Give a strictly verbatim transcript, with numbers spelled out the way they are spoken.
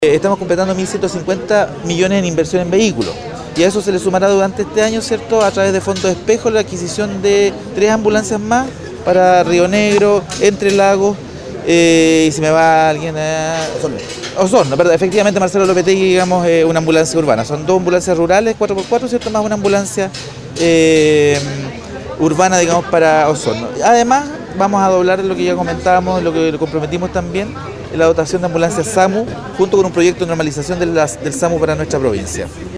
Estamos completando mil ciento cincuenta millones en inversión en vehículos y a eso se le sumará durante este año, ¿cierto?, a través de fondos de espejo la adquisición de tres ambulancias más para Río Negro, Entre Lagos eh, y si me va alguien a Osorno. Osorno, perdón, efectivamente Marcelo Lopetegui, digamos, eh, una ambulancia urbana. Son dos ambulancias rurales, cuatro por cuatro, ¿cierto?, más una ambulancia eh, urbana, digamos, para Osorno. Además, vamos a doblar lo que ya comentábamos, lo que comprometimos también, la dotación de ambulancias SAMU, junto con un proyecto de normalización de las, del SAMU para nuestra provincia.